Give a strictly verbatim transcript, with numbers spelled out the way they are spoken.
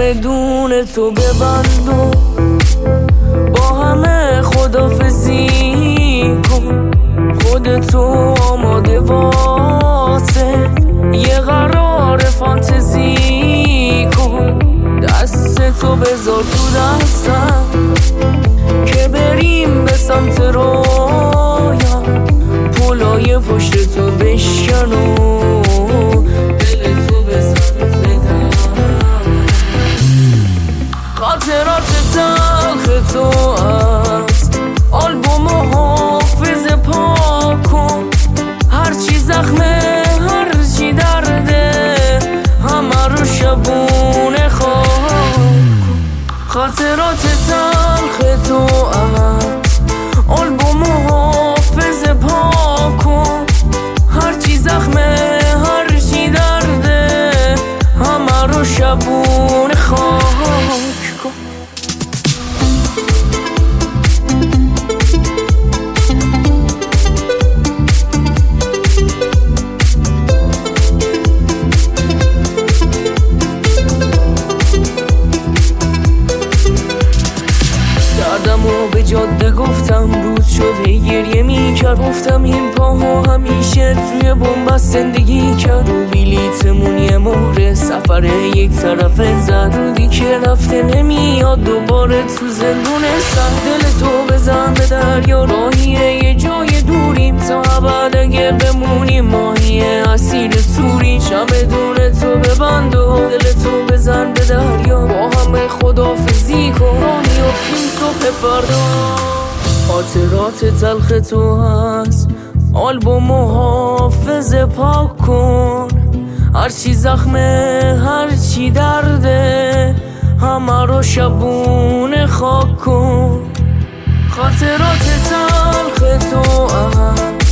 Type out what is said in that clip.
چمدون تو ببند و با همه خداحافظی کن. خودتو آماده واسه یه قرار فانتزی کن. دستتو بذار تو دستم که بریم به سمت رویا. پلای پشت تو بشکن و دلتو بزن بدم. خاطرات تلخ تو از آلبوم حافظ پاک کن. هرچی زخمه هرچی درده همه رو شبونه خاک کن. خاطرات تلخ تو از آلبوم حافظ پاک کن. هرچی زخمه هرچی درده همه رو شبونه خاک کن. دردمو به جاده گفتم، روز شد هی گریه میکرد. گفتم این پاها همیشه توی بنبست زندگی کرد. و بلیتمون یه مهره سفر یک طرف زد. رودی که رفته نمیاد دوباره تو زندون سر. دل تو بزن به دریا، راهیه یه جای دوریم تا ابد اگه بمونیم. ماهی اسیر توری چمدون تو ببند و دل تو بزن به دریا. با همه خداحافظی کن، راه میافتیم صبح فردا. خاطرات تلخ تو هست آلبوم حافظ پاک کن. هرچی زخمه هرچی درده همه رو شبونه خاک کن. خاطرات تلخ تو هست